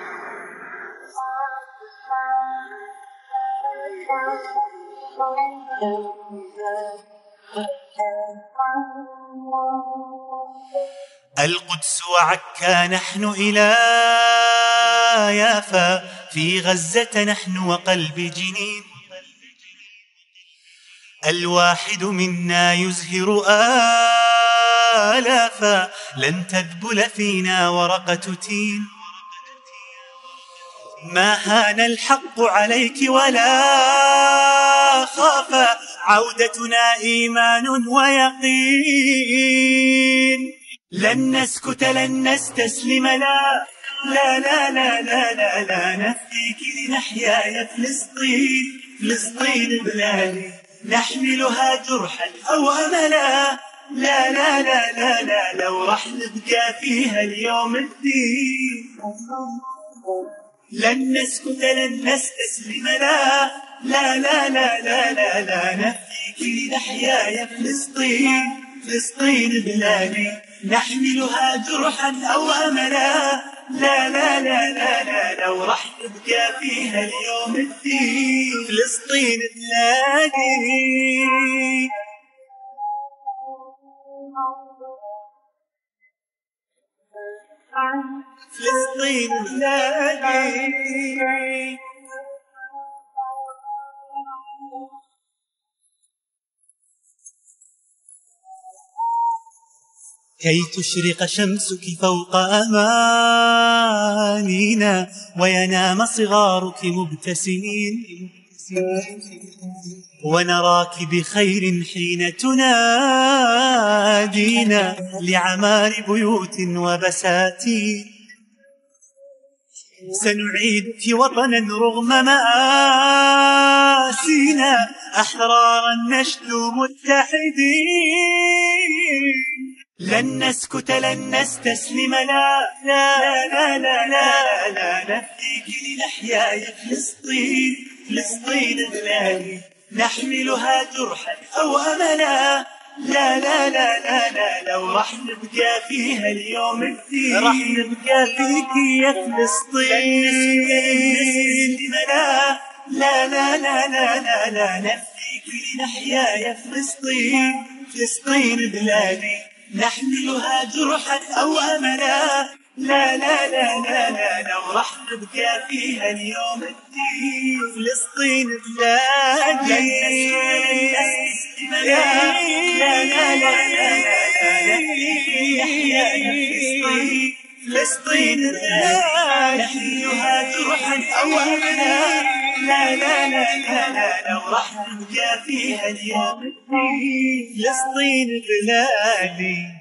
القدس وعكا نحن إلى يافا، في غزة نحن وقلب جنين، الواحد منا يزهر آلافا، لن تذبل فينا ورقة تين. ما هان الحق عليك ولا خافا، عودتنا إيمان ويقين، لن نسكت لن نستسلم، لا لا لا لا لا لا, لا نفديك لنحيا يا فلسطين. فلسطين بلادي نحملها جرحا أو أملا، لا لا لا لا لا لو راح نبقى فيها اليوم الدين. لن نسكت لن نستسلم، لا لا لا لا لا لا, لا نفديك لنحيا يا فلسطين. فلسطين بلادي نحملها جرحا أو أملا، لا لا لا لا لا لو راح نبقى فيها اليوم الدين. فلسطين بلادي. فلسطين بلادي. كي تشرق شمسك فوق أمانينا، وينام صغارك مبتسمين، ونراك بخير حين تنادينا لعمار بيوت وبساتين. سنعيدك وطنا رغم مآسينا، أحرارا نشدو متحدين. لن نسكت لن نستسلم، لا لا لا لا لا, لا نفديك لنحيا يا فلسطين. فلسطين بلادي نحملها جرحا أو أملا، لا لا لا لا لا لو راح نبقى فيها اليوم الدين. راح نبقى فيك يا فلسطين. لا لا لا لا لا لا, لا نفديك لنحيا يا فلسطين. فلسطين بلادي نحملها جرحا أو أملا، لا لا لا لا لا لو راح نبقى فيها اليوم الدين. فلسطين بلادي. لا لا لا لا فلسطين بلادي نحملها جرحا أو أملا، لا لا لا لا لو راح نبقى فيها اليوم الدين. فلسطين بلادي.